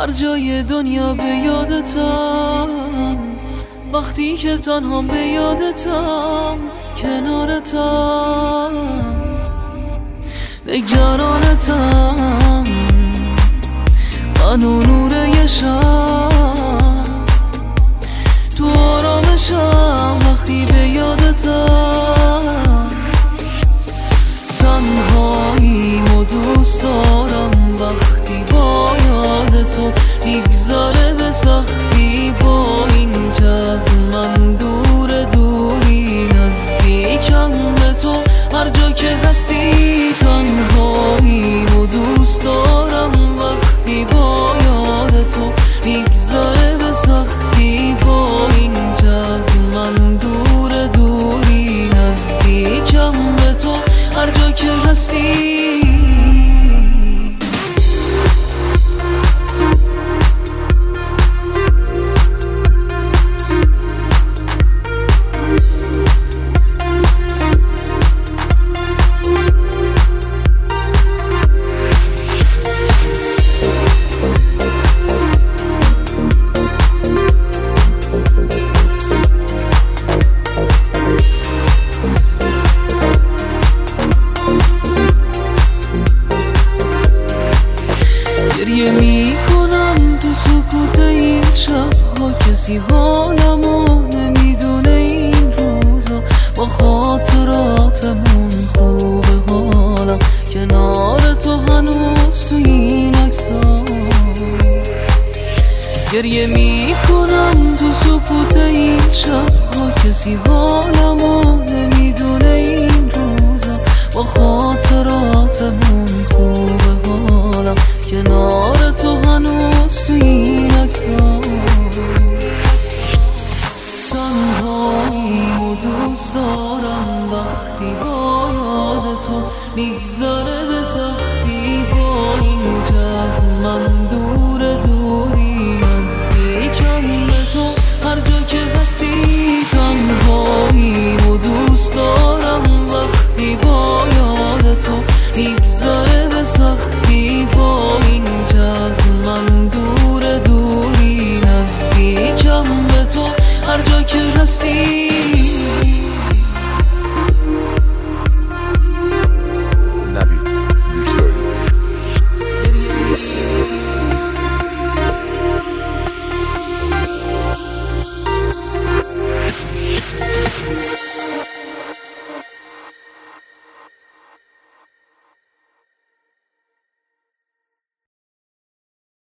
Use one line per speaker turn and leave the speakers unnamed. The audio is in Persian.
هر جای دنیا به یادتم، وقتی که تنهام به یادتم، کنارتم، نگرانتم، من و نور یه شب تو آرامشم، وقتی به یادتم، تنهاییمو دوست دارم، وقتی با یاد تو میگذره به سختی، با این که از من دور دوری، نزدیکم به تو هر جا که هستی، تنهاییمو دوست دارم، وقتی با یاد تو میگذره به سختی، با این که از من دور دوری، نزدیکم به تو هر جا که هستی. گریه میکنم تو سکوت این شبها، کسی حالمو نمیدونه این روزا، با خاطراتمون خوبه حالم، کنار تو هنوز تو این عکس‌ها. گریه میکنم تو سکوت این شبها، کسی حالمو نمیدونه این روزا، با خاطراتمون خوبه حالم، کنار تو هنوز تو این عکس‌ها. تنهاییمو دوست دارم، وقتی با یاد تو میگذره به سختی، با این که از من دور دوری، نزدیکم به تو هر جا که هستی، تنهاییمو دوست دارم، وقتی با یاد تو میگذره به سختی، با این که از من دور دوری، نزدیکم به تو هر جا که هستی.